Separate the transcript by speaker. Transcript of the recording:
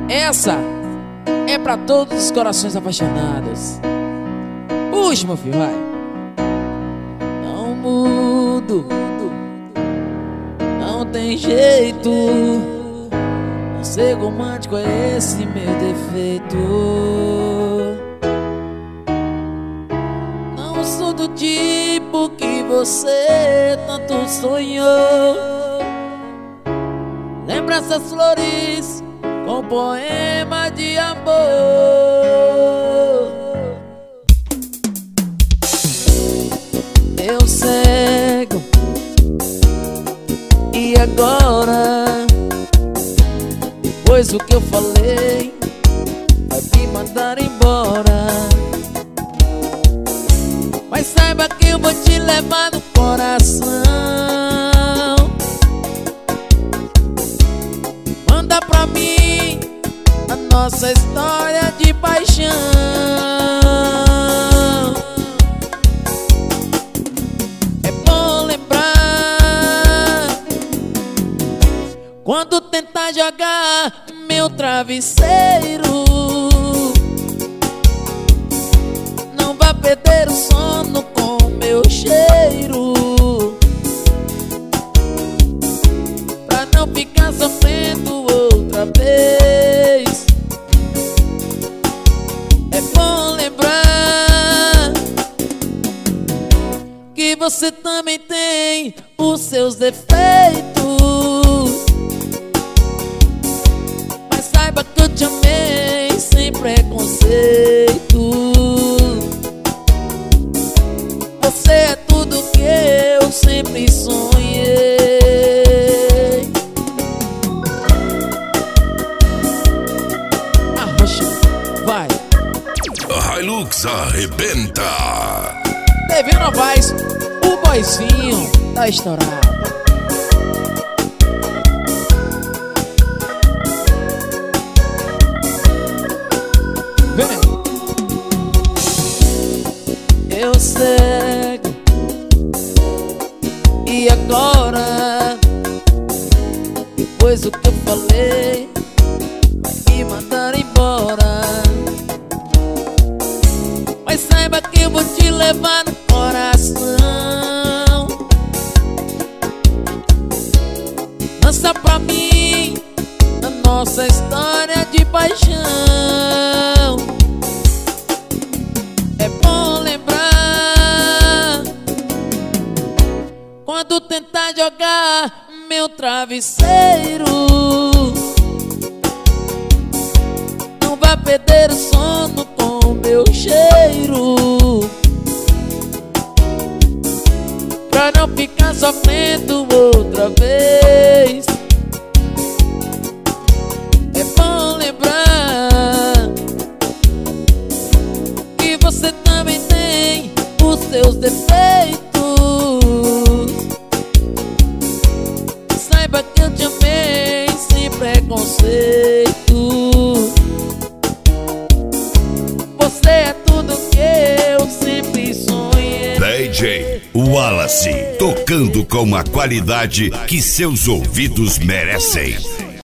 Speaker 1: Essa é pra todos os corações apaixonados. Puxa, meu filho, vai. Não mudo, não tem jeito. Não ser romântico é esse meu defeito. Não sou do tipo que você tanto sonhou. Lembra essas flores com poema de amor. Eu cego, e agora? Depois do que eu falei, vai me mandar embora. Mas saiba que eu vou te levar no coração. Manda pra mim a nossa história de paixão. É bom lembrar quando tentar jogar meu travesseiro. Não vá perder o sono com meu cheiro, pra não ficar sofrendo outra vez. É bom lembrar que você também tem os seus defeitos. Mas saiba que eu te amei sem preconceito. Você é tudo que eu sempre sonhei. Arrocha, vai.
Speaker 2: A Hilux arrebenta.
Speaker 1: TV Novaes, o boizinho tá estourado. Vem. Eu cego, e agora? Depois do que eu falei, vai me mandar embora. Mas saiba que eu vou te levar no coração. Lança pra mim a nossa história de paixão. É bom lembrar quando tentar jogar meu travesseiro. Não vá perder o sono com meu cheiro, pra não ficar sofrendo outra vez. É bom lembrar que você também tem os seus defeitos. Saiba que eu te amei sem preconceito. Você é tudo que eu sempre sonhei.
Speaker 2: DJ Wallace, tocando com a qualidade que seus ouvidos merecem.